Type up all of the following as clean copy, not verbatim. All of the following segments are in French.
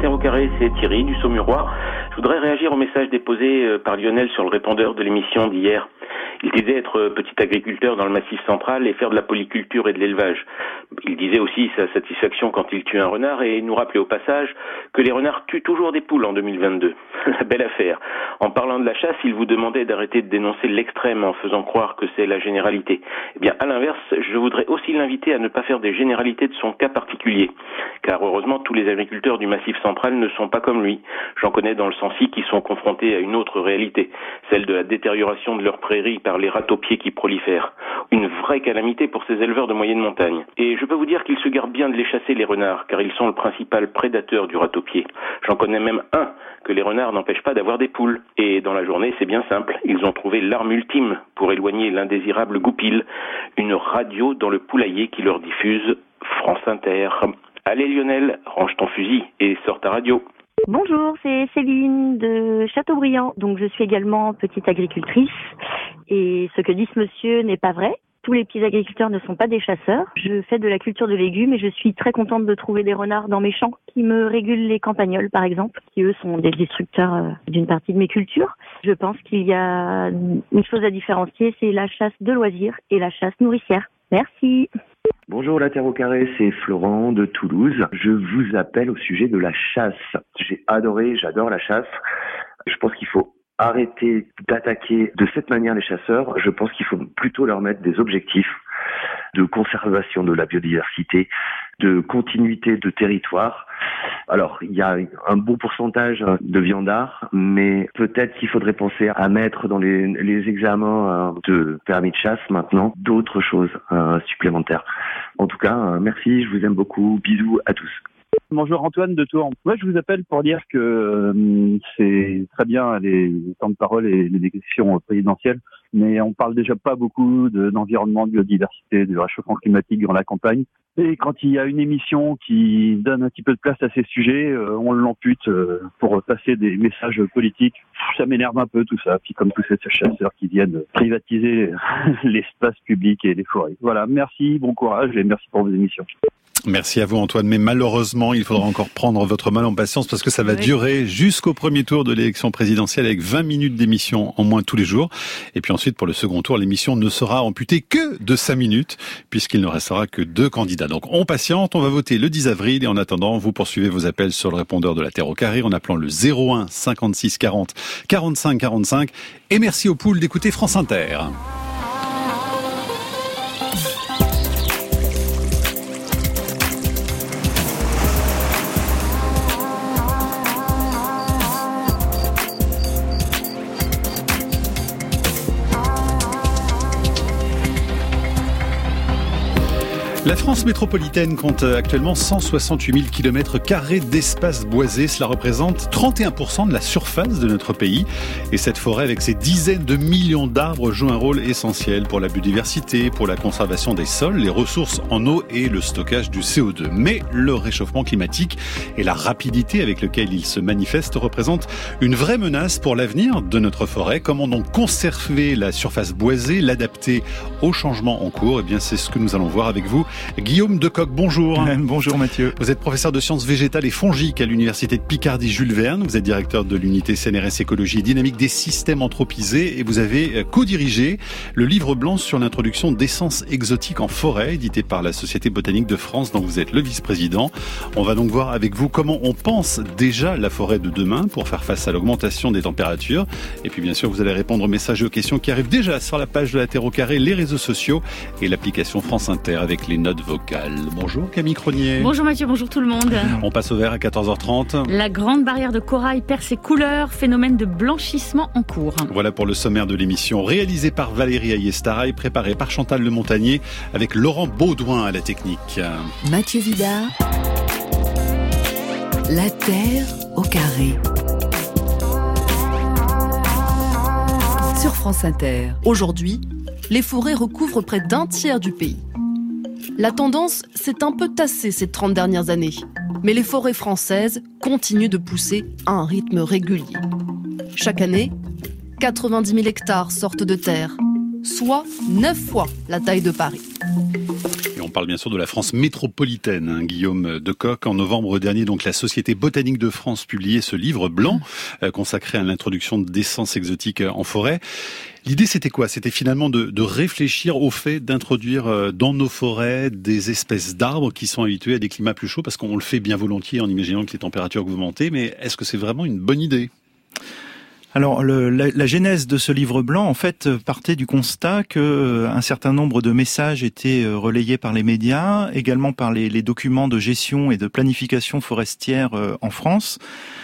Terre au carré, c'est Thierry du Saumurois. Je voudrais réagir au message déposé par Lionel sur le répondeur de l'émission d'hier. Il disait être petit agriculteur dans le Massif central et faire de la polyculture et de l'élevage. Il disait aussi sa satisfaction quand il tue un renard et nous rappelait au passage que les renards tuent toujours des poules en 2022. Belle affaire. En parlant de la chasse, il vous demandait d'arrêter de dénoncer l'extrême en faisant croire que c'est la généralité. Eh bien, à l'inverse, je voudrais aussi l'inviter à ne pas faire des généralités de son cas particulier. Car heureusement, tous les agriculteurs du Massif central ne sont pas comme lui. J'en connais dans le Sancy qui sont confrontés à une autre réalité, celle de la détérioration de leurs prairies par les râteaux-pieds qui prolifèrent. Une vraie calamité pour ces éleveurs de moyenne montagne. Et je peux vous dire qu'ils se gardent bien de les chasser, les renards, car ils sont le principal prédateur du râteau-pied. J'en connais même un que les renards n'empêchent pas d'avoir des poules. Et dans la journée, c'est bien simple, ils ont trouvé l'arme ultime pour éloigner l'indésirable goupil, une radio dans le poulailler qui leur diffuse France Inter. Allez Lionel, range ton fusil et sors ta radio. Bonjour, c'est Céline de Châteaubriand. Donc je suis également petite agricultrice et ce que dit ce monsieur n'est pas vrai. Tous les petits agriculteurs ne sont pas des chasseurs. Je fais de la culture de légumes et je suis très contente de trouver des renards dans mes champs qui me régulent les campagnols par exemple, qui eux sont des destructeurs d'une partie de mes cultures. Je pense qu'il y a une chose à différencier, c'est la chasse de loisirs et la chasse nourricière. Merci. Bonjour la Terre au carré, c'est Florent de Toulouse. Je vous appelle au sujet de la chasse. J'adore la chasse. Je pense qu'il faut arrêter d'attaquer de cette manière les chasseurs. Je pense qu'il faut plutôt leur mettre des objectifs de conservation de la biodiversité, de continuité de territoire. Alors, il y a un bon pourcentage de viandards, mais peut-être qu'il faudrait penser à mettre dans les examens de permis de chasse maintenant d'autres choses supplémentaires. En tout cas, merci, je vous aime beaucoup. Bisous à tous. Bonjour Antoine de Tours. Moi, je vous appelle pour dire que c'est très bien les temps de parole et les élections présidentielles, mais on parle déjà pas beaucoup d'environnement, de biodiversité, de réchauffement climatique dans la campagne. Et quand il y a une émission qui donne un petit peu de place à ces sujets, on l'ampute pour passer des messages politiques. Ça m'énerve un peu tout ça. Puis comme tous ces chasseurs qui viennent privatiser l'espace public et les forêts. Voilà, merci, bon courage et merci pour vos émissions. Merci à vous Antoine, mais malheureusement il faudra encore prendre votre mal en patience parce que ça va durer jusqu'au premier tour de l'élection présidentielle avec 20 minutes d'émission en moins tous les jours. Et puis ensuite pour le second tour, l'émission ne sera amputée que de 5 minutes puisqu'il ne restera que 2 candidats. Donc on patiente, on va voter le 10 avril et en attendant vous poursuivez vos appels sur le répondeur de la Terre au carré en appelant le 01 56 40 45 45 et merci aux poules d'écouter France Inter. La France métropolitaine compte actuellement 168 000 km² d'espace boisé. Cela représente 31% de la surface de notre pays. Et cette forêt, avec ses dizaines de millions d'arbres, joue un rôle essentiel pour la biodiversité, pour la conservation des sols, les ressources en eau et le stockage du CO2. Mais le réchauffement climatique et la rapidité avec laquelle il se manifeste représentent une vraie menace pour l'avenir de notre forêt. Comment donc conserver la surface boisée, l'adapter aux changements en cours ? Eh bien, c'est ce que nous allons voir avec vous. Guillaume Decoq, bonjour. Bonjour Mathieu. Vous êtes professeur de sciences végétales et fongiques à l'université de Picardie Jules Verne. Vous êtes directeur de l'unité CNRS Écologie et Dynamique des systèmes anthropisés et vous avez co-dirigé le livre blanc sur l'introduction d'essences exotiques en forêt, édité par la Société botanique de France, dont vous êtes le vice-président. On va donc voir avec vous comment on pense déjà la forêt de demain pour faire face à l'augmentation des températures. Et puis bien sûr, vous allez répondre aux messages et aux questions qui arrivent déjà sur la page de la Terre au carré, les réseaux sociaux et l'application France Inter avec les notes vocales. Bonjour Camille Cronier. Bonjour Mathieu, bonjour tout le monde. On passe au vert à 14h30. La grande barrière de corail perd ses couleurs, phénomène de blanchissement en cours. Voilà pour le sommaire de l'émission, réalisée par Valérie Ayestara et préparée par Chantal Le Montagnier avec Laurent Baudouin à la technique. Mathieu Vidard, la Terre au carré. Sur France Inter. Aujourd'hui, les forêts recouvrent près d'un tiers du pays. La tendance s'est un peu tassée ces 30 dernières années, mais les forêts françaises continuent de pousser à un rythme régulier. Chaque année, 90 000 hectares sortent de terre, soit 9 fois la taille de Paris. parle bien sûr de la France métropolitaine, Guillaume Decoq. En novembre dernier, donc, la Société botanique de France publiait ce livre blanc consacré à l'introduction d'essences exotiques en forêt. L'idée, c'était quoi? C'était finalement de réfléchir au fait d'introduire dans nos forêts des espèces d'arbres qui sont habitués à des climats plus chauds, parce qu'on le fait bien volontiers en imaginant que les températures augmentent, mais est-ce que c'est vraiment une bonne idée? Alors, la genèse de ce livre blanc, en fait, partait du constat que un certain nombre de messages étaient relayés par les médias, également par les documents de gestion et de planification forestière en France,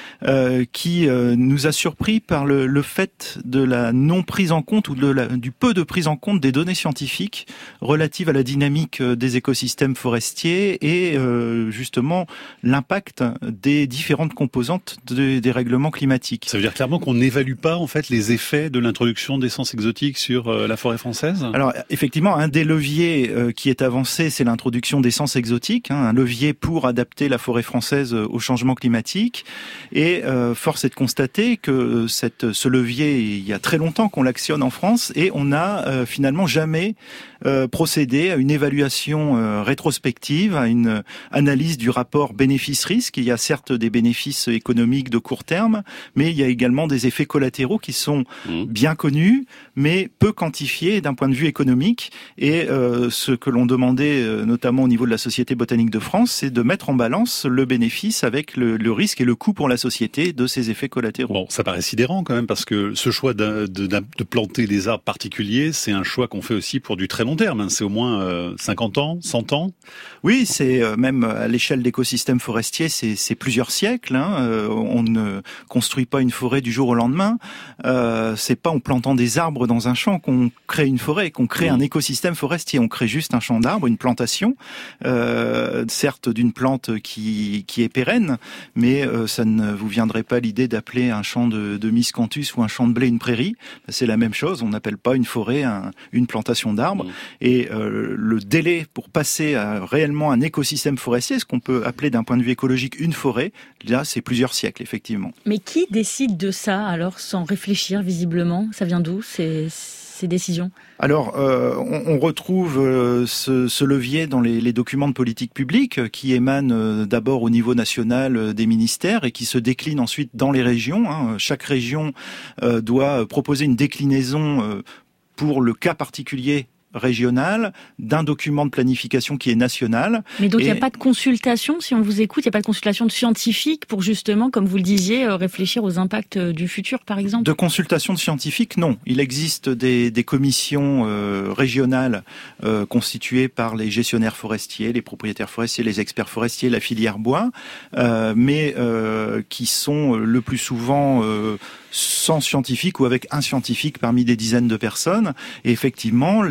qui nous a surpris par le fait de la non prise en compte ou du peu de prise en compte des données scientifiques relatives à la dynamique des écosystèmes forestiers et justement l'impact des différentes composantes des règlements climatiques. Ça veut dire clairement qu'on n'évalue pas en fait les effets de l'introduction d'essences exotiques sur la forêt française? Alors effectivement, un des leviers qui est avancé, c'est l'introduction d'essences exotiques, un levier pour adapter la forêt française au changement climatique. Et force est de constater que ce levier, il y a très longtemps qu'on l'actionne en France et on n'a finalement jamais procédé à une évaluation rétrospective, à une analyse du rapport bénéfice-risque. Il y a certes des bénéfices économiques de court terme, mais il y a également des effets collatéraux qui sont bien connus, mais peu quantifiés d'un point de vue économique. Et ce que l'on demandait, notamment au niveau de la Société botanique de France, c'est de mettre en balance le bénéfice avec le risque et le coût pour la société de ces effets collatéraux. Bon, ça paraît sidérant quand même, parce que ce choix de planter des arbres particuliers, c'est un choix qu'on fait aussi pour du très long terme. C'est au moins 50 ans, 100 ans. Oui, c'est même à l'échelle d'écosystèmes forestiers, c'est plusieurs siècles. On ne construit pas une forêt du jour au lendemain. C'est pas en plantant des arbres dans un champ qu'on crée une forêt, qu'on crée un écosystème forestier. On crée juste un champ d'arbres, une plantation, certes d'une plante qui est pérenne, mais ça ne vous viendrait pas l'idée d'appeler un champ de miscanthus ou un champ de blé une prairie. C'est la même chose, on n'appelle pas une forêt une plantation d'arbres. Et le délai pour passer à réellement un écosystème forestier, ce qu'on peut appeler d'un point de vue écologique une forêt, là c'est plusieurs siècles effectivement. Mais qui décide de ça alors sans réfléchir visiblement? Ça vient d'où ces décisions? Alors, on retrouve ce levier dans les documents de politique publique qui émanent d'abord au niveau national des ministères et qui se déclinent ensuite dans les régions. Chaque région doit proposer une déclinaison pour le cas particulier régional d'un document de planification qui est national. Mais donc il n'y a pas de consultation, si on vous écoute, il n'y a pas de consultation de scientifiques pour justement, comme vous le disiez, réfléchir aux impacts du futur par exemple? De consultation de scientifiques, non. Il existe des commissions régionales constituées par les gestionnaires forestiers, les propriétaires forestiers, les experts forestiers, la filière bois, mais qui sont le plus souvent sans scientifique ou avec un scientifique parmi des dizaines de personnes. Et effectivement,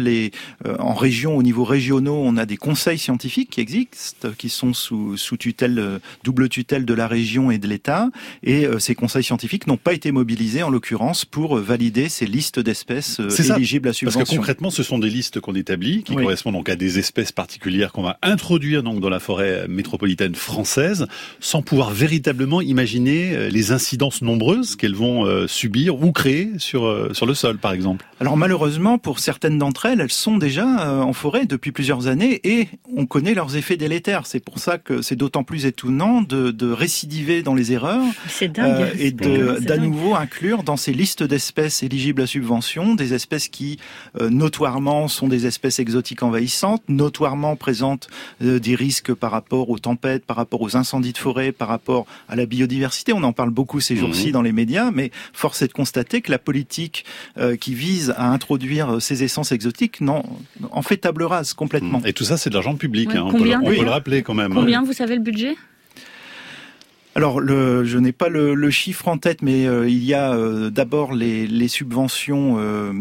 en région, au niveau régionaux, on a des conseils scientifiques qui existent, qui sont sous tutelle, double tutelle de la région et de l'État. Et ces conseils scientifiques n'ont pas été mobilisés, en l'occurrence, pour valider ces listes d'espèces éligibles à subvention. Parce que concrètement, ce sont des listes qu'on établit, qui correspondent donc à des espèces particulières qu'on va introduire donc dans la forêt métropolitaine française, sans pouvoir véritablement imaginer les incidences nombreuses qu'elles vont subir ou créer sur le sol, par exemple. Alors malheureusement, pour certaines d'entre elles, elles sont déjà en forêt depuis plusieurs années et on connaît leurs effets délétères. C'est pour ça que c'est d'autant plus étonnant de récidiver dans les erreurs et d'à nouveau inclure dans ces listes d'espèces éligibles à subvention des espèces qui notoirement sont des espèces exotiques envahissantes, notoirement présentent des risques par rapport aux tempêtes, par rapport aux incendies de forêt, par rapport à la biodiversité. On en parle beaucoup ces jours-ci dans les médias, mais force est de constater que la politique qui vise à introduire ces essences exotiques en fait table rase complètement. Et tout ça, c'est de l'argent public, on peut le rappeler quand même. Combien vous savez le budget ? Alors, je n'ai pas le chiffre en tête, mais il y a d'abord les subventions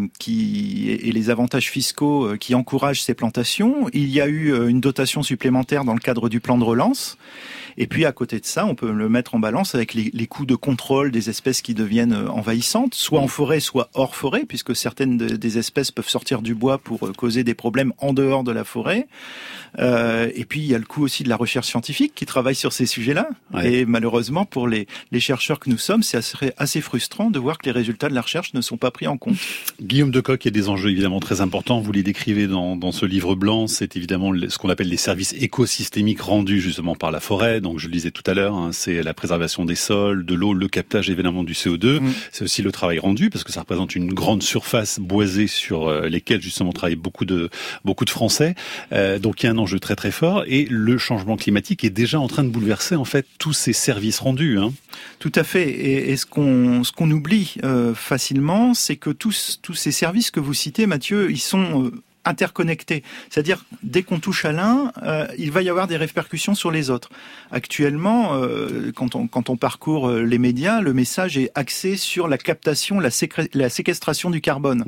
et les avantages fiscaux qui encouragent ces plantations. Il y a eu une dotation supplémentaire dans le cadre du plan de relance. Et puis, à côté de ça, on peut le mettre en balance avec les coûts de contrôle des espèces qui deviennent envahissantes, soit en forêt, soit hors forêt, puisque certaines des espèces peuvent sortir du bois pour causer des problèmes en dehors de la forêt. Et puis, il y a le coût aussi de la recherche scientifique qui travaille sur ces sujets-là. Et malheureusement, malheureusement, pour les chercheurs que nous sommes, c'est assez frustrant de voir que les résultats de la recherche ne sont pas pris en compte. Guillaume Decoq, il y a des enjeux évidemment très importants. Vous les décrivez dans ce livre blanc. C'est évidemment ce qu'on appelle les services écosystémiques rendus justement par la forêt. Donc, je le disais tout à l'heure, c'est la préservation des sols, de l'eau, le captage évidemment du CO2. C'est aussi le travail rendu, parce que ça représente une grande surface boisée sur lesquelles justement travaillent beaucoup de Français. Donc, il y a un enjeu très très fort. Et le changement climatique est déjà en train de bouleverser en fait tous ces services rendus. Tout à fait. Et ce qu'on oublie facilement, c'est que tous ces services que vous citez, Mathieu, ils sont interconnectés. C'est-à-dire, dès qu'on touche à l'un, il va y avoir des répercussions sur les autres. Actuellement, quand on parcourt les médias, le message est axé sur la captation, la séquestration du carbone.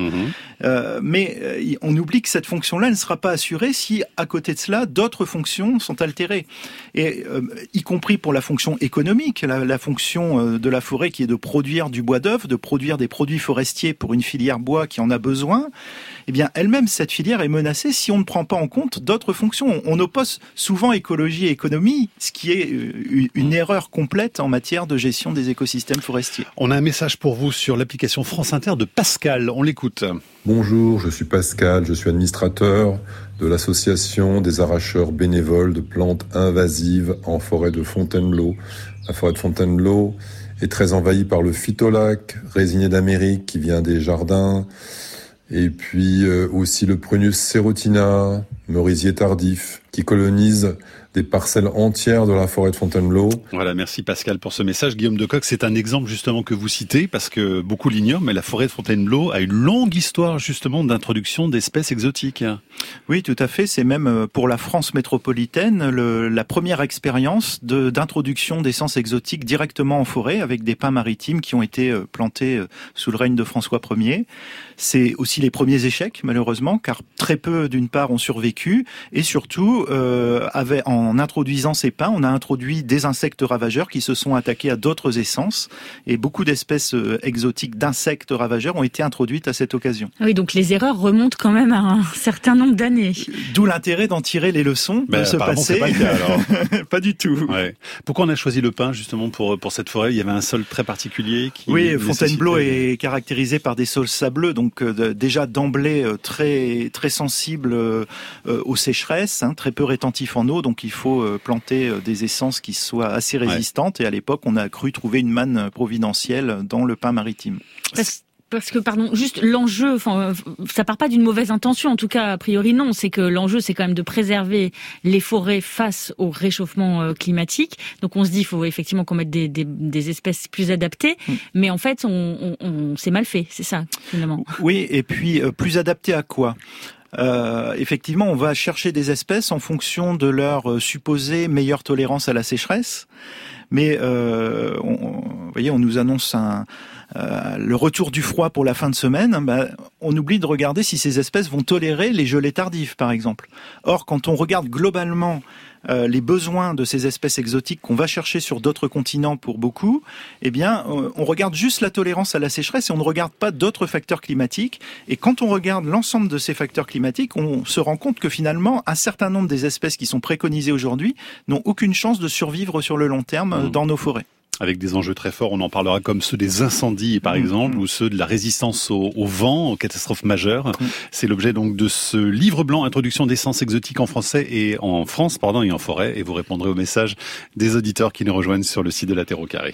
Mais on oublie que cette fonction-là ne sera pas assurée si, à côté de cela, d'autres fonctions sont altérées. Et y compris pour la fonction économique, la fonction de la forêt qui est de produire du bois d'œuvre, de produire des produits forestiers pour une filière bois qui en a besoin, eh bien, elle-même, cette filière est menacée si on ne prend pas en compte d'autres fonctions. On oppose souvent écologie et économie, ce qui est une erreur complète en matière de gestion des écosystèmes forestiers. On a un message pour vous sur l'application France Inter de Pascal. On l'écoute. Bonjour, je suis Pascal, je suis administrateur de l'association des arracheurs bénévoles de plantes invasives en forêt de Fontainebleau. La forêt de Fontainebleau est très envahie par le phytolac, résiné d'Amérique qui vient des jardins, et puis aussi le Prunus serotina, merisier tardif, qui colonise des parcelles entières de la forêt de Fontainebleau. Voilà, merci Pascal pour ce message. Guillaume Decoq, c'est un exemple justement que vous citez, parce que beaucoup l'ignorent, mais la forêt de Fontainebleau a une longue histoire justement d'introduction d'espèces exotiques. Oui, tout à fait. C'est même pour la France métropolitaine la première expérience d'introduction d'essences exotiques directement en forêt, avec des pins maritimes qui ont été plantés sous le règne de François Ier. C'est aussi les premiers échecs, malheureusement, car très peu, d'une part, ont survécu, et surtout, en introduisant ces pins, on a introduit des insectes ravageurs qui se sont attaqués à d'autres essences, et beaucoup d'espèces exotiques d'insectes ravageurs ont été introduites à cette occasion. Oui, donc les erreurs remontent quand même à un certain nombre d'années. D'où l'intérêt d'en tirer les leçons de ce passé. C'est pas le cas, alors. Pas du tout. Ouais. Pourquoi on a choisi le pin justement pour cette forêt? Il y avait un sol très particulier qui... Oui, Fontainebleau est caractérisé par des sols sableux, donc déjà d'emblée très très sensible aux sécheresses, très peu rétentif en eau, donc il faut planter des essences qui soient assez résistantes. Et à l'époque, on a cru trouver une manne providentielle dans le pin maritime. Parce que, juste l'enjeu, ça part pas d'une mauvaise intention, en tout cas, a priori non, c'est que l'enjeu, c'est quand même de préserver les forêts face au réchauffement climatique. Donc on se dit, il faut effectivement qu'on mette des espèces plus adaptées, mais en fait, on c'est mal fait, c'est ça, finalement. Oui, et puis, plus adapté à quoi ? Effectivement, on va chercher des espèces en fonction de leur supposée meilleure tolérance à la sécheresse, mais vous voyez, on nous annonce le retour du froid pour la fin de semaine. On oublie de regarder si ces espèces vont tolérer les gelées tardives, par exemple. Or, quand on regarde globalement les besoins de ces espèces exotiques qu'on va chercher sur d'autres continents pour beaucoup, eh bien, on regarde juste la tolérance à la sécheresse et on ne regarde pas d'autres facteurs climatiques. Et quand on regarde l'ensemble de ces facteurs climatiques, on se rend compte que finalement, un certain nombre des espèces qui sont préconisées aujourd'hui n'ont aucune chance de survivre sur le long terme dans nos forêts. Avec des enjeux très forts, on en parlera, comme ceux des incendies par exemple, ou ceux de la résistance au vent, aux catastrophes majeures. C'est l'objet donc de ce livre blanc, Introduction d'essences exotiques en français et en France, et en forêt. Et vous répondrez aux messages des auditeurs qui nous rejoignent sur le site de la Terre au Carré.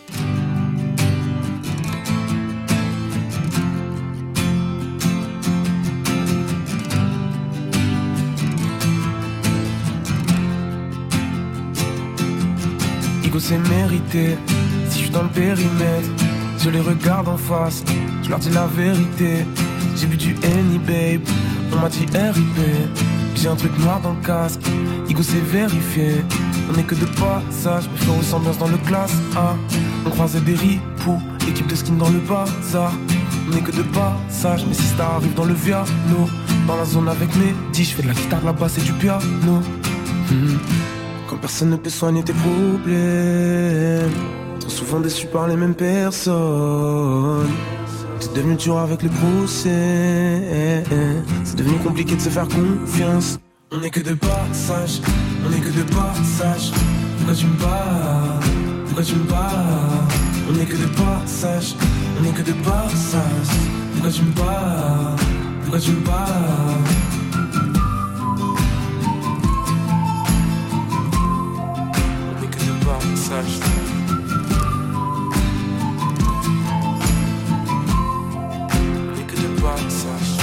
C'est mérité, si je suis dans le périmètre, je les regarde en face, je leur dis la vérité. J'ai bu du Henny babe, on m'a dit RIP, j'ai un truc noir dans le casque, Igo c'est vérifié. On est que de passage, mes frères ressemblance dans le classe A. On croisait des ripoux, équipe de skin dans le bazar. On est que de passage, mais si ça arrive dans le Viano, dans la zone avec mes 10, je fais de la guitare, de la basse et du piano. Quand personne ne peut soigner tes problèmes, trop souvent déçu par les mêmes personnes. C'est devenu dur avec les procès, c'est devenu compliqué de se faire confiance. On est que de passage, on est que de passage. Pourquoi tu me parles? Pourquoi tu me parles? On n'est que de passage, on n'est que de passage. Pourquoi tu me parles? Pourquoi tu me parles? On n'est que de passage. On n'est que de passage.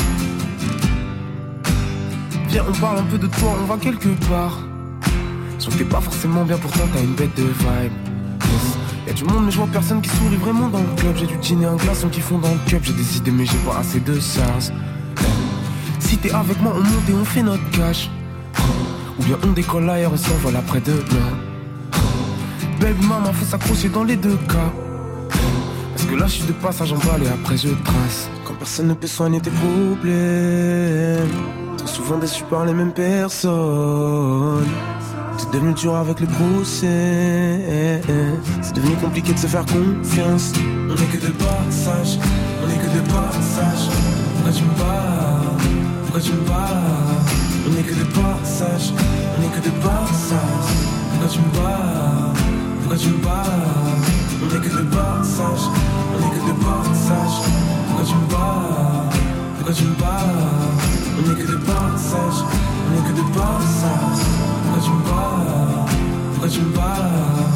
Viens, on parle un peu de toi, on va quelque part. Sauf que t'es pas forcément bien, pourtant t'as une bête de vibe. Y'a du monde mais je vois personne qui sourit vraiment dans le club. J'ai du gin et un glaçon qui font dans le cup. J'ai des idées mais j'ai pas assez de sens. Si t'es avec moi on monte et on fait notre cash. Ou bien on décolle ailleurs et s'envole après demain. Baby maman faut s'accrocher dans les deux cas. Parce que là je suis de passage en balle et après je trace. Quand personne ne peut soigner tes problèmes. Trop souvent déçu par les mêmes personnes. C'est devenu dur avec le procès. C'est devenu compliqué de se faire confiance. On n'est que de passage, on n'est que de passage. Pourquoi tu me parles? Pourquoi tu me parles? On n'est que de passage, on n'est que de passage. Pourquoi tu me parles? Pourquoi tu me parles? On n'est que de passage, on n'est que de passage. Pourquoi tu me parles? Pourquoi tu me parles? On n'est que de passage, on n'est que de passage. Pourquoi tu me parles? Pourquoi tu me parles?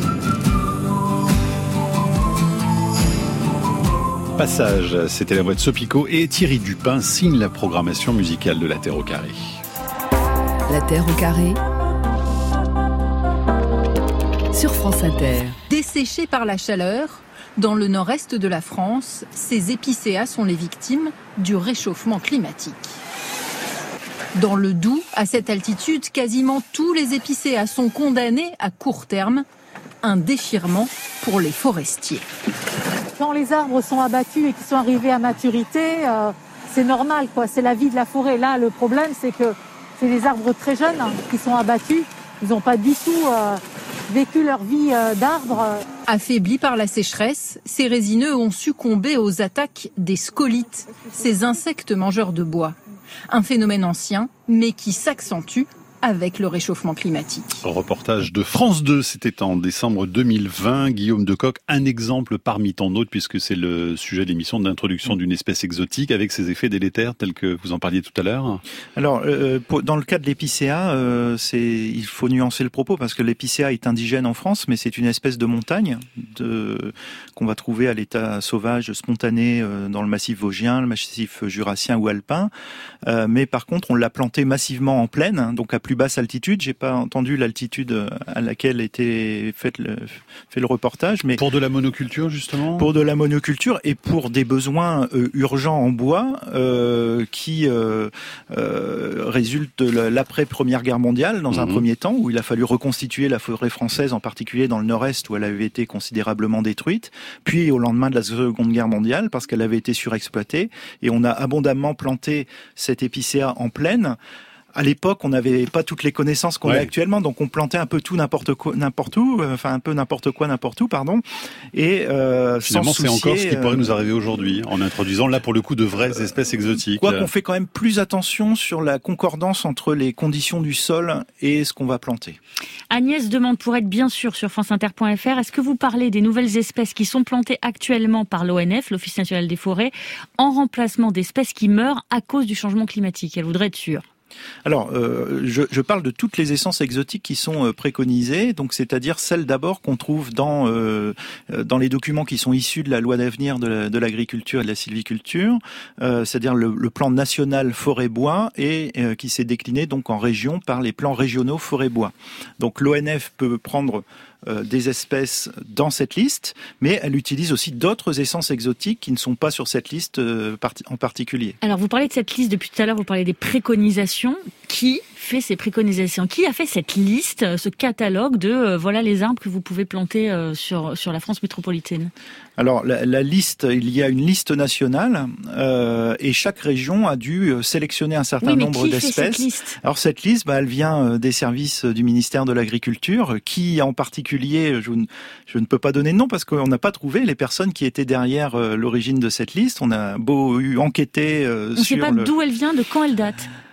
Passage, c'était la voix de Sopico et Thierry Dupin signe la programmation musicale de La Terre au Carré. La Terre au Carré sur France Inter. Desséchés par la chaleur, dans le nord-est de la France, ces épicéas sont les victimes du réchauffement climatique. Dans le Doubs, à cette altitude, quasiment tous les épicéas sont condamnés à court terme. Un déchirement pour les forestiers. Quand les arbres sont abattus et qu'ils sont arrivés à maturité, c'est normal, quoi. C'est la vie de la forêt. Là, le problème, c'est que c'est des arbres très jeunes qui sont abattus. Ils n'ont pas du tout vécu leur vie d'arbre. Affaiblis par la sécheresse, ces résineux ont succombé aux attaques des scolites, ces insectes mangeurs de bois. Un phénomène ancien, mais qui s'accentue avec le réchauffement climatique. Reportage de France 2, c'était en décembre 2020. Guillaume Decoq, un exemple parmi tant d'autres, puisque c'est le sujet de l'émission d'introduction d'une espèce exotique avec ses effets délétères, tels que vous en parliez tout à l'heure. Alors, dans le cas de l'épicéa, il faut nuancer le propos, parce que l'épicéa est indigène en France, mais c'est une espèce de montagne qu'on va trouver à l'état sauvage, spontané, dans le massif vosgien, le massif jurassien ou alpin. Mais par contre, on l'a planté massivement en plaine, donc à plus basse altitude. J'ai pas entendu l'altitude à laquelle était fait le reportage, mais pour de la monoculture justement. Pour de la monoculture et pour des besoins urgents en bois qui résultent de l'après Première Guerre mondiale dans un premier temps où il a fallu reconstituer la forêt française, en particulier dans le Nord-Est où elle avait été considérablement détruite, puis au lendemain de la Seconde Guerre mondiale parce qu'elle avait été surexploitée et on a abondamment planté cet épicéa en plaine. À l'époque, on n'avait pas toutes les connaissances qu'on a actuellement, donc on plantait un peu tout n'importe où, pardon. Et finalement, sans c'est soucier, encore ce qui pourrait nous arriver aujourd'hui, en introduisant là pour le coup de vraies espèces exotiques. Quoi qu'on fait quand même plus attention sur la concordance entre les conditions du sol et ce qu'on va planter. Agnès demande pour être bien sûr sur franceinter.fr, est-ce que vous parlez des nouvelles espèces qui sont plantées actuellement par l'ONF, l'Office national des forêts, en remplacement d'espèces qui meurent à cause du changement climatique? Elle voudrait être sûre. Alors, je parle de toutes les essences exotiques qui sont préconisées, donc c'est-à-dire celles d'abord qu'on trouve dans les documents qui sont issus de la loi d'avenir de l'agriculture et de la sylviculture, c'est-à-dire le plan national forêt-bois et qui s'est décliné donc en région par les plans régionaux forêt-bois. Donc l'ONF peut prendre des espèces dans cette liste, mais elle utilise aussi d'autres essences exotiques qui ne sont pas sur cette liste en particulier. Alors vous parlez de cette liste depuis tout à l'heure, vous parlez des préconisations. Qui fait ces préconisations? Qui a fait cette liste, ce catalogue de voilà les arbres que vous pouvez planter sur la France métropolitaine? Alors la liste, il y a une liste nationale et chaque région a dû sélectionner un certain nombre d'espèces. Alors cette liste, elle vient des services du ministère de l'Agriculture qui en particulier, je ne peux pas donner de nom parce qu'on n'a pas trouvé les personnes qui étaient derrière l'origine de cette liste. On a beau enquêter on ne sait pas d'où elle vient, de quand elle date.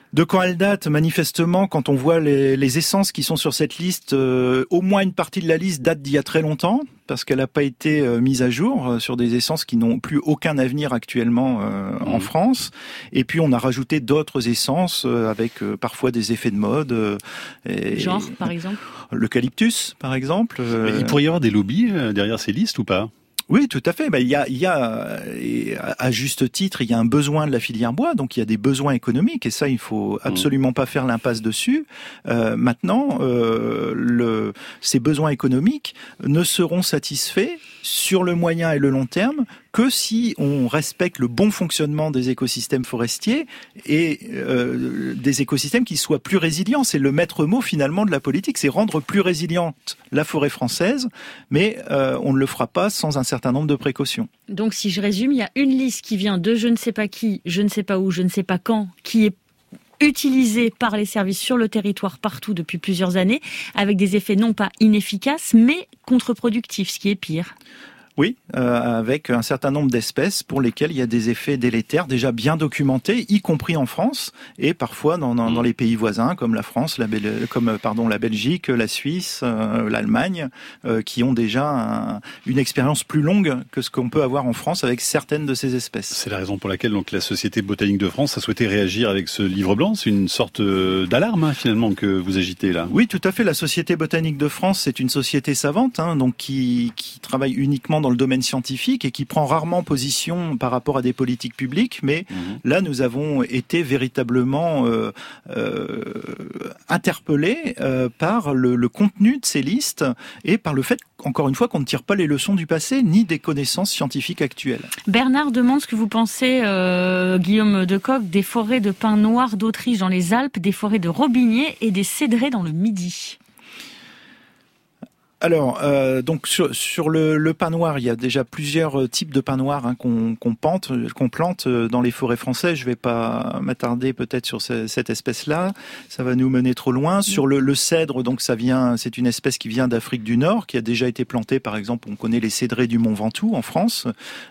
De quand elle date, manifestement, quand on voit les essences qui sont sur cette liste, au moins une partie de la liste date d'il y a très longtemps, parce qu'elle n'a pas été mise à jour sur des essences qui n'ont plus aucun avenir actuellement en France. Et puis on a rajouté d'autres essences avec parfois des effets de mode. Genre, par exemple l'eucalyptus, par exemple. Il pourrait y avoir des lobbies derrière ces listes ou pas ? Oui, tout à fait. Il y a, à juste titre, il y a un besoin de la filière bois, donc il y a des besoins économiques, et ça, il faut absolument pas faire l'impasse dessus. Maintenant, ces besoins économiques ne seront satisfaits sur le moyen et le long terme que si on respecte le bon fonctionnement des écosystèmes forestiers et des écosystèmes qui soient plus résilients. C'est le maître mot finalement de la politique, c'est rendre plus résiliente la forêt française, mais on ne le fera pas sans un certain nombre de précautions. Donc si je résume, il y a une liste qui vient de je ne sais pas qui, je ne sais pas où, je ne sais pas quand, qui est utilisée par les services sur le territoire partout depuis plusieurs années, avec des effets non pas inefficaces, mais contre-productifs, ce qui est pire. Oui, avec un certain nombre d'espèces pour lesquelles il y a des effets délétères déjà bien documentés, y compris en France et parfois dans les pays voisins comme la France, la Belgique, la Suisse, l'Allemagne, qui ont déjà une expérience plus longue que ce qu'on peut avoir en France avec certaines de ces espèces. C'est la raison pour laquelle donc la Société botanique de France a souhaité réagir avec ce livre blanc. C'est une sorte d'alarme finalement que vous agitez là. Oui, tout à fait. La Société botanique de France, c'est une société savante, donc qui travaille uniquement dans le domaine scientifique et qui prend rarement position par rapport à des politiques publiques, mais là nous avons été véritablement interpellés par le contenu de ces listes et par le fait, encore une fois, qu'on ne tire pas les leçons du passé ni des connaissances scientifiques actuelles. Bernard demande ce que vous pensez, Guillaume Decoq, des forêts de pins noirs d'Autriche dans les Alpes, des forêts de robiniers et des cédrés dans le Midi. Alors, donc sur le pin noir, il y a déjà plusieurs types de pins noirs qu'on plante dans les forêts françaises. Je vais pas m'attarder peut-être sur cette espèce-là, ça va nous mener trop loin. Sur le cèdre, donc c'est une espèce qui vient d'Afrique du Nord, qui a déjà été plantée, par exemple, on connaît les cédrés du Mont Ventoux en France,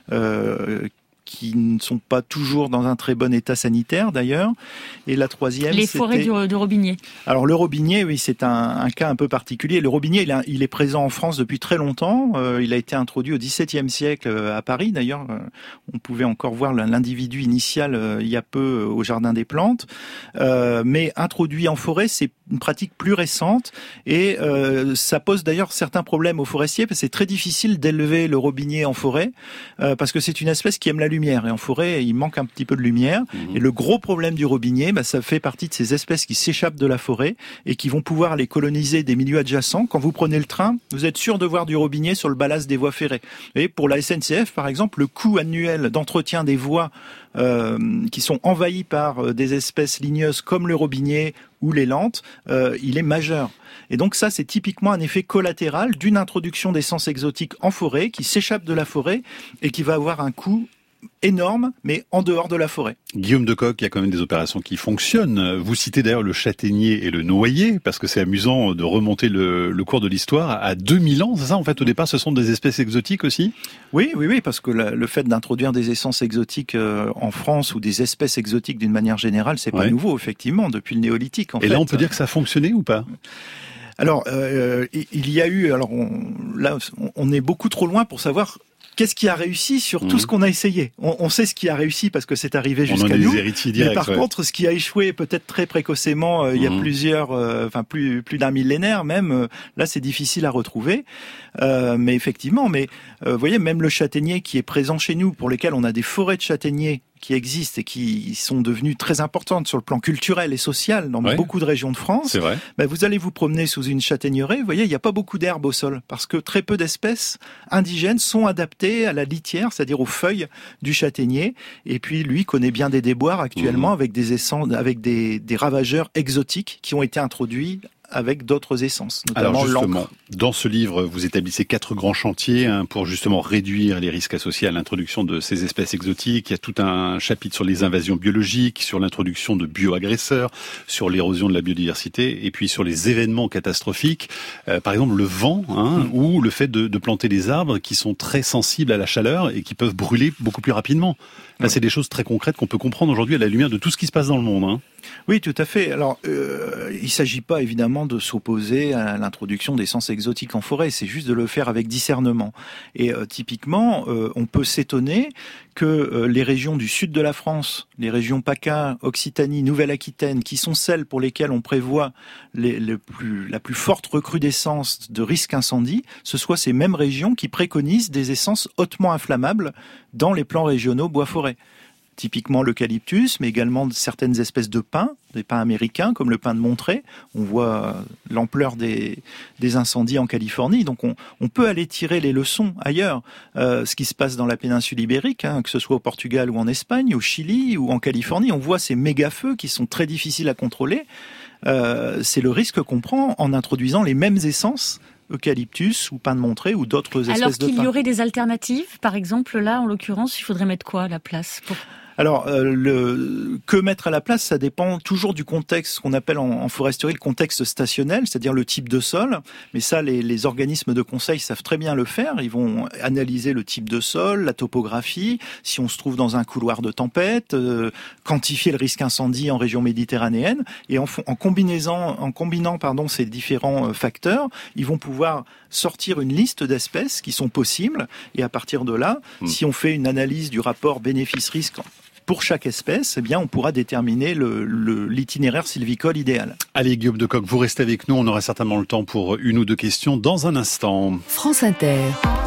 qui ne sont pas toujours dans un très bon état sanitaire d'ailleurs. Et la troisième, les forêts de robinier. Alors le robinier, oui, c'est un cas un peu particulier. Le robinier, il est présent en France depuis très longtemps. Il a été introduit au XVIIe siècle à Paris. D'ailleurs, on pouvait encore voir l'individu initial il y a peu au Jardin des Plantes. Mais introduit en forêt, c'est une pratique plus récente et ça pose d'ailleurs certains problèmes aux forestiers parce que c'est très difficile d'élever le robinier en forêt parce que c'est une espèce qui aime la lumière et en forêt il manque un petit peu de lumière et le gros problème du robinier, ça fait partie de ces espèces qui s'échappent de la forêt et qui vont pouvoir aller coloniser des milieux adjacents. Quand vous prenez le train, vous êtes sûr de voir du robinier sur le ballast des voies ferrées. Et pour la SNCF par exemple, le coût annuel d'entretien des voies qui sont envahies par des espèces ligneuses comme le robinier ou les lentes, il est majeur. Et donc ça, c'est typiquement un effet collatéral d'une introduction d'essences exotiques en forêt qui s'échappe de la forêt et qui va avoir un coût énorme, mais en dehors de la forêt. Guillaume Decoq, il y a quand même des opérations qui fonctionnent. Vous citez d'ailleurs le châtaignier et le noyer, parce que c'est amusant de remonter le cours de l'histoire à 2000 ans, c'est ça en fait? Au départ, ce sont des espèces exotiques aussi? Oui, parce que le fait d'introduire des essences exotiques en France ou des espèces exotiques d'une manière générale, c'est pas nouveau, effectivement, depuis le néolithique. Et là, on peut dire que ça a fonctionné ou pas? Alors, il y a eu... Alors, on est beaucoup trop loin pour savoir... Qu'est-ce qui a réussi sur tout ce qu'on a essayé? On sait ce qui a réussi parce que c'est arrivé jusqu'à nous. Mais par contre, ce qui a échoué peut-être très précocement, il y a plus d'un millénaire même, là c'est difficile à retrouver. Mais effectivement, vous voyez, même le châtaignier qui est présent chez nous, pour lesquels on a des forêts de châtaigniers qui existent et qui sont devenues très importantes sur le plan culturel et social dans beaucoup de régions de France. C'est vrai. Vous allez vous promener sous une châtaigneraie, vous voyez, il n'y a pas beaucoup d'herbe au sol parce que très peu d'espèces indigènes sont adaptées à la litière, c'est-à-dire aux feuilles du châtaignier. Et puis lui connaît bien des déboires actuellement avec des ravageurs exotiques qui ont été introduits avec d'autres essences, notamment l'encre. Alors justement, l'encre. dans ce livre, vous établissez 4 grands chantiers pour justement réduire les risques associés à l'introduction de ces espèces exotiques. Il y a tout un chapitre sur les invasions biologiques, sur l'introduction de bioagresseurs, sur l'érosion de la biodiversité et puis sur les événements catastrophiques. Par exemple, le vent ou le fait de planter des arbres qui sont très sensibles à la chaleur et qui peuvent brûler beaucoup plus rapidement. Là, c'est des choses très concrètes qu'on peut comprendre aujourd'hui à la lumière de tout ce qui se passe dans le monde. Hein. Oui, tout à fait. Alors, il ne s'agit pas évidemment de s'opposer à l'introduction d'essences exotiques en forêt, c'est juste de le faire avec discernement. Et typiquement, on peut s'étonner que les régions du sud de la France, les régions PACA, Occitanie, Nouvelle-Aquitaine, qui sont celles pour lesquelles on prévoit la plus forte recrudescence de risque incendie, ce soient ces mêmes régions qui préconisent des essences hautement inflammables dans les plans régionaux bois-forêt. Typiquement l'eucalyptus, mais également certaines espèces de pins, des pins américains comme le pin de Monterey. On voit l'ampleur des incendies en Californie, donc on peut aller tirer les leçons ailleurs. Ce qui se passe dans la péninsule ibérique, que ce soit au Portugal ou en Espagne, au Chili ou en Californie, on voit ces méga-feux qui sont très difficiles à contrôler. C'est le risque qu'on prend en introduisant les mêmes essences, eucalyptus ou pin de Monterey ou d'autres espèces de pins. Alors qu'il y aurait des alternatives, par exemple, là, en l'occurrence, il faudrait mettre quoi à la place pour... Alors, que mettre à la place, ça dépend toujours du contexte, ce qu'on appelle en foresterie le contexte stationnel, c'est-à-dire le type de sol. Mais ça, les organismes de conseil savent très bien le faire. Ils vont analyser le type de sol, la topographie, si on se trouve dans un couloir de tempête, quantifier le risque incendie en région méditerranéenne. Et en combinant ces différents facteurs, ils vont pouvoir sortir une liste d'espèces qui sont possibles. Et à partir de là, si on fait une analyse du rapport bénéfice-risque pour chaque espèce, eh bien, on pourra déterminer l'itinéraire sylvicole idéal. Allez, Guillaume de Kock, vous restez avec nous. On aura certainement le temps pour une ou deux questions dans un instant. France Inter.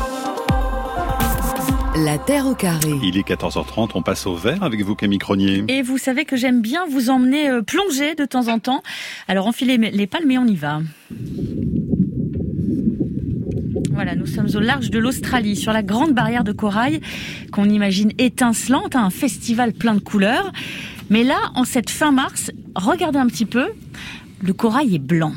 La Terre au carré. Il est 14h30, on passe au vert avec vous, Camille Cronier. Et vous savez que j'aime bien vous emmener plonger de temps en temps. Alors enfilez les palmes et on y va. Voilà, nous sommes au large de l'Australie, sur la grande barrière de corail qu'on imagine étincelante, un festival plein de couleurs. Mais là, en cette fin mars, regardez un petit peu, le corail est blanc.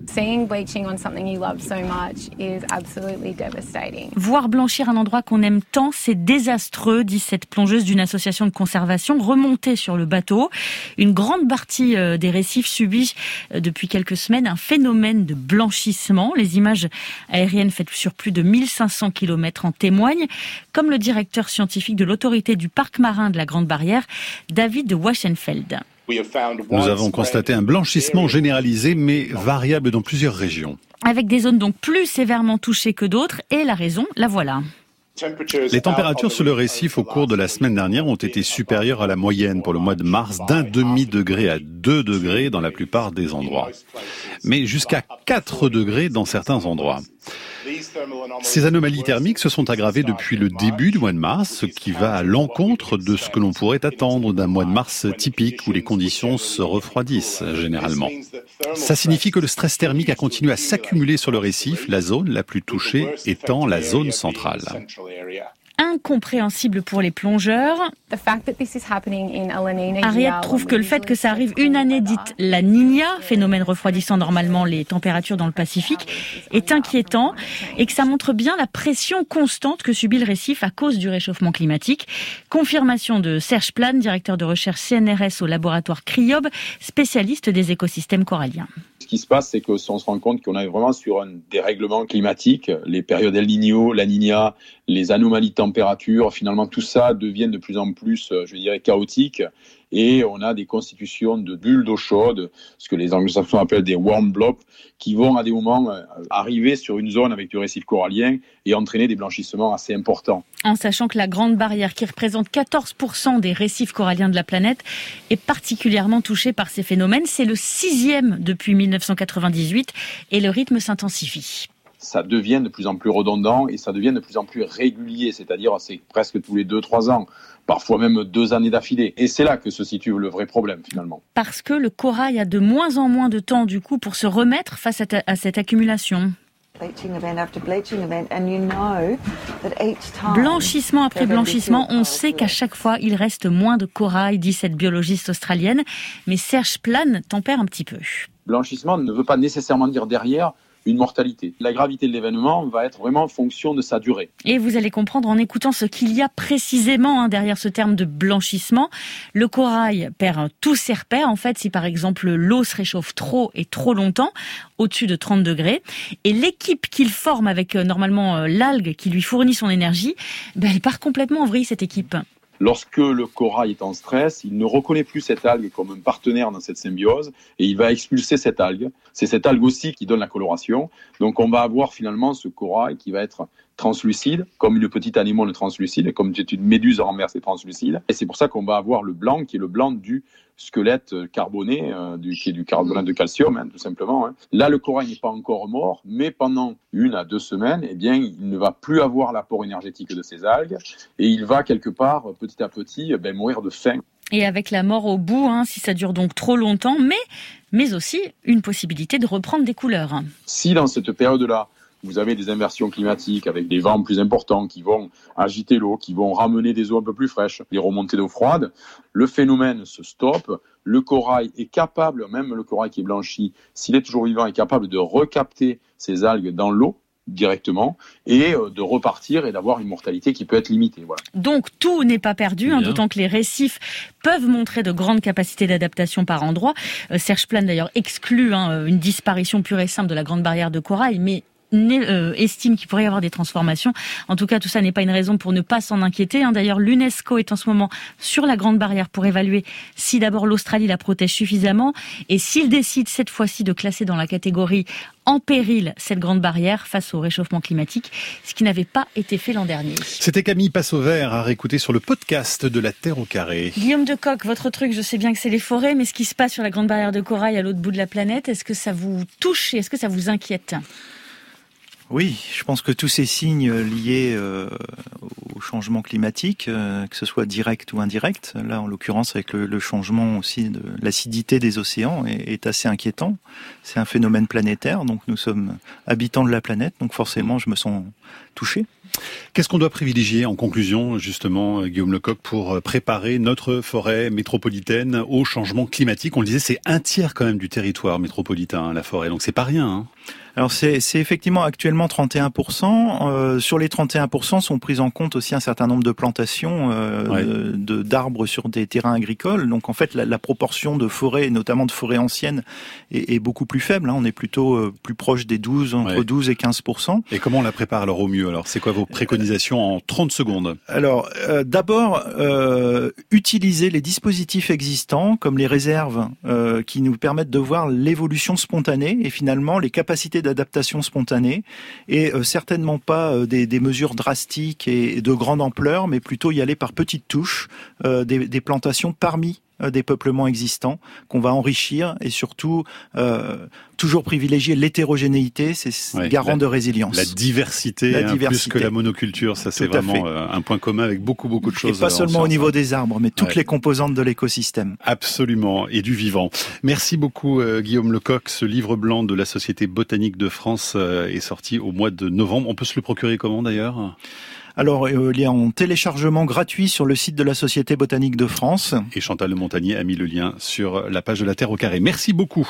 Voir blanchir un endroit qu'on aime tant, c'est désastreux, dit cette plongeuse d'une association de conservation remontée sur le bateau. Une grande partie des récifs subit depuis quelques semaines un phénomène de blanchissement. Les images aériennes faites sur plus de 1500 km en témoignent, comme le directeur scientifique de l'autorité du parc marin de la Grande Barrière, David Waschenfeld. Nous avons constaté un blanchissement généralisé, mais variable dans plusieurs régions. Avec des zones donc plus sévèrement touchées que d'autres, et la raison, la voilà. Les températures sur le récif au cours de la semaine dernière ont été supérieures à la moyenne pour le mois de mars d'1,5 degré à 2 degrés dans la plupart des endroits, mais jusqu'à 4 degrés dans certains endroits. Ces anomalies thermiques se sont aggravées depuis le début du mois de mars, ce qui va à l'encontre de ce que l'on pourrait attendre d'un mois de mars typique où les conditions se refroidissent généralement. Ça signifie que le stress thermique a continué à s'accumuler sur le récif, la zone la plus touchée étant la zone centrale. Incompréhensible pour les plongeurs. Ariette trouve que le fait que ça arrive une année dite la Niña, phénomène refroidissant normalement les températures dans le Pacifique, est inquiétant et que ça montre bien la pression constante que subit le récif à cause du réchauffement climatique. Confirmation de Serge Plane, directeur de recherche CNRS au laboratoire CRIOB, spécialiste des écosystèmes coralliens. Ce qui se passe, c'est qu'on se rend compte qu'on est vraiment sur un dérèglement climatique. Les périodes El Niño, la Niña, les anomalies de température, finalement tout ça devient de plus en plus, je dirais, chaotique. Et on a des constitutions de bulles d'eau chaude, ce que les anglo-saxons appellent des warm blobs, qui vont à des moments arriver sur une zone avec du récif corallien et entraîner des blanchissements assez importants. En sachant que la Grande Barrière, qui représente 14% des récifs coralliens de la planète, est particulièrement touchée par ces phénomènes. C'est le 6e depuis 1998 et le rythme s'intensifie. Ça devient de plus en plus redondant et ça devient de plus en plus régulier, c'est-à-dire c'est presque tous les 2-3 ans, parfois même 2 années d'affilée. Et c'est là que se situe le vrai problème finalement. Parce que le corail a de moins en moins de temps du coup pour se remettre face à cette accumulation. Blanchissement après blanchissement, on sait qu'à chaque fois il reste moins de corail, dit cette biologiste australienne, mais Serge Plane tempère un petit peu. Blanchissement ne veut pas nécessairement dire derrière une mortalité. La gravité de l'événement va être vraiment en fonction de sa durée. Et vous allez comprendre en écoutant ce qu'il y a précisément derrière ce terme de blanchissement. Le corail perd tous ses repères, en fait, si par exemple l'eau se réchauffe trop et trop longtemps, au-dessus de 30 degrés. Et l'équipe qu'il forme avec normalement l'algue qui lui fournit son énergie, elle part complètement en vrille, cette équipe. lorsque le corail est en stress, il ne reconnaît plus cette algue comme un partenaire dans cette symbiose et il va expulser cette algue. C'est cette algue aussi qui donne la coloration. Donc on va avoir finalement ce corail qui va être translucide, comme une petite anémone translucide, comme une méduse renversée translucide. Et c'est pour ça qu'on va avoir le blanc qui est le blanc du squelette carboné, qui est du carbonate de calcium, tout simplement. Là, le corail n'est pas encore mort, mais pendant 1 à 2 semaines, eh bien, il ne va plus avoir l'apport énergétique de ces algues et il va quelque part, petit à petit, mourir de faim. Et avec la mort au bout, si ça dure donc trop longtemps, mais aussi une possibilité de reprendre des couleurs. Si dans cette période-là, vous avez des inversions climatiques avec des vents plus importants qui vont agiter l'eau, qui vont ramener des eaux un peu plus fraîches, des remontées d'eau froide, le phénomène se stoppe, le corail est capable, même le corail qui est blanchi, s'il est toujours vivant, est capable de recapter ces algues dans l'eau directement et de repartir et d'avoir une mortalité qui peut être limitée. Voilà. Donc tout n'est pas perdu, d'autant que les récifs peuvent montrer de grandes capacités d'adaptation par endroits. Serge Plane d'ailleurs exclut une disparition pure et simple de la grande barrière de corail, mais estime qu'il pourrait y avoir des transformations. En tout cas, tout ça n'est pas une raison pour ne pas s'en inquiéter. D'ailleurs, l'UNESCO est en ce moment sur la grande barrière pour évaluer si d'abord l'Australie la protège suffisamment et s'il décide cette fois-ci de classer dans la catégorie en péril cette grande barrière face au réchauffement climatique, ce qui n'avait pas été fait l'an dernier. C'était Camille Passovert à réécouter sur le podcast de La Terre au carré. Guillaume de Cock, votre truc, je sais bien que c'est les forêts, mais ce qui se passe sur la grande barrière de corail à l'autre bout de la planète, est-ce que ça vous touche et est-ce que ça vous inquiète ? Oui, je pense que tous ces signes liés au changement climatique, que ce soit direct ou indirect, là en l'occurrence avec le changement aussi de l'acidité des océans, est assez inquiétant. C'est un phénomène planétaire, donc nous sommes habitants de la planète, donc forcément je me sens touché. Qu'est-ce qu'on doit privilégier en conclusion, justement, Guillaume Lecoq, pour préparer notre forêt métropolitaine au changement climatique ? On le disait, c'est 1/3 quand même du territoire métropolitain, la forêt, donc c'est pas rien. Alors c'est effectivement actuellement 31%. Sur les 31% sont prises en compte aussi un certain nombre de plantations d'arbres sur des terrains agricoles. Donc en fait la proportion de forêts, notamment de forêts anciennes, est beaucoup plus faible. On est plutôt plus proche des 12 et 15%. Et comment on la prépare alors au mieux ? Alors c'est quoi vos préconisations en 30 secondes ? Alors d'abord utiliser les dispositifs existants comme les réserves qui nous permettent de voir l'évolution spontanée et finalement les capacités d'adaptation spontanée et certainement pas des mesures drastiques et de grande ampleur, mais plutôt y aller par petites touches, des plantations parmi des peuplements existants qu'on va enrichir et surtout toujours privilégier l'hétérogénéité, c'est garant de résilience. La diversité, plus que la monoculture, ça c'est vraiment un point commun avec beaucoup de choses. Et pas seulement au niveau des arbres, mais toutes les composantes de l'écosystème. Absolument, et du vivant. Merci beaucoup Guillaume Lecoq. Ce livre blanc de la Société botanique de France est sorti au mois de novembre. On peut se le procurer comment d'ailleurs ? Alors, il est en téléchargement gratuit sur le site de la Société botanique de France. Et Chantal Le Montagnier a mis le lien sur la page de La Terre au carré. Merci beaucoup.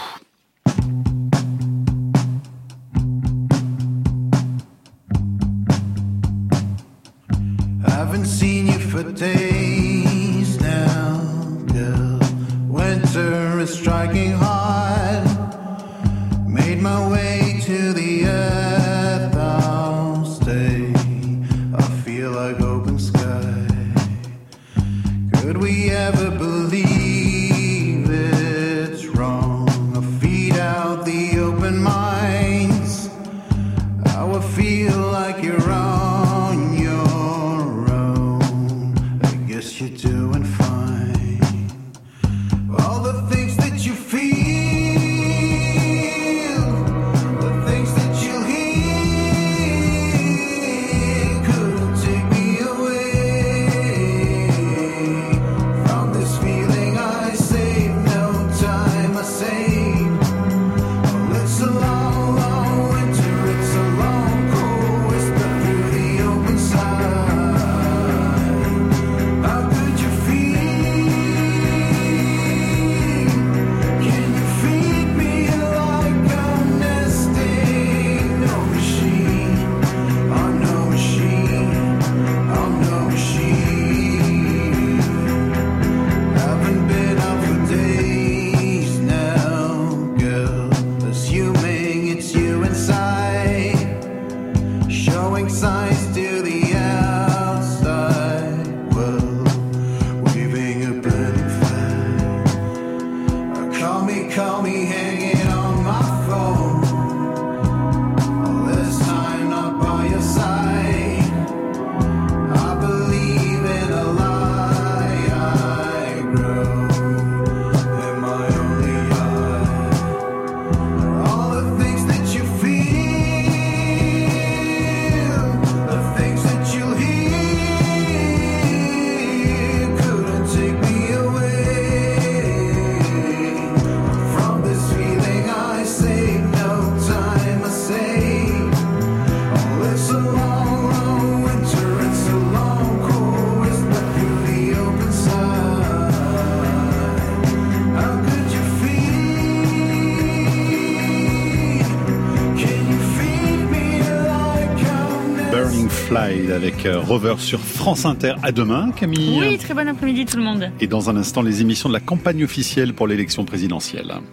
Haven't seen you for days now, girl. Winter is striking hard. Made my way to the earth, I'll stay. Like open sky. Could we ever believe it's wrong? Or feed out the open minds? I would feel like you're on your own. I guess you're doing fine. All the things that you feel, the things that you hear, couldn't take me away from this Burning Fly avec Rover sur France Inter. À demain, Camille. Oui, très bon après-midi tout le monde. Et dans un instant, les émissions de la campagne officielle pour l'élection présidentielle.